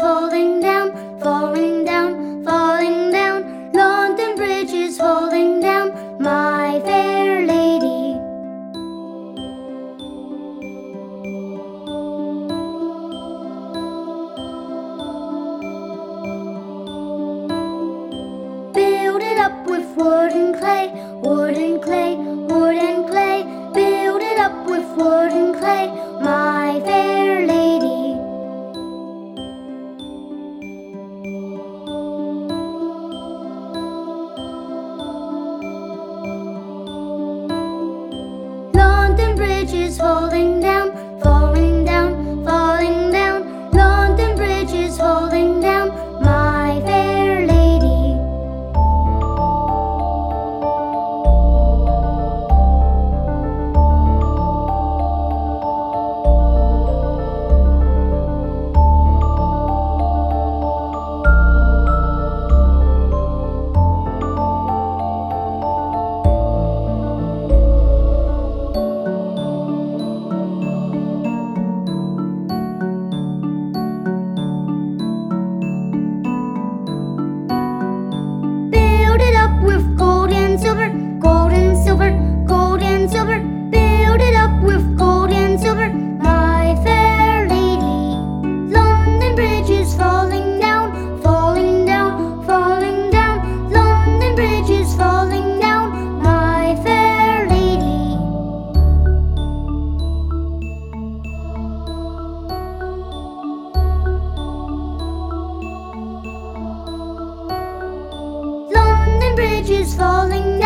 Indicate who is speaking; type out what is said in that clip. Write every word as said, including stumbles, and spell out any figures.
Speaker 1: falling down, falling down, falling down. London Bridge is falling down, my fair lady. Build it up with wood and clay, wood and clay, wood and clay. Build it up with wood and clay, my fair lady. London Bridge is falling down, falling down, falling down. London Bridge is falling down, my fair lady. Build it up with gold and silver, gold and silver, gold and silver. Build it up with gold and silver, my fair lady. London Bridge is falling down, falling down, falling down. London Bridge is falling down, my fair lady. London Bridge is falling down.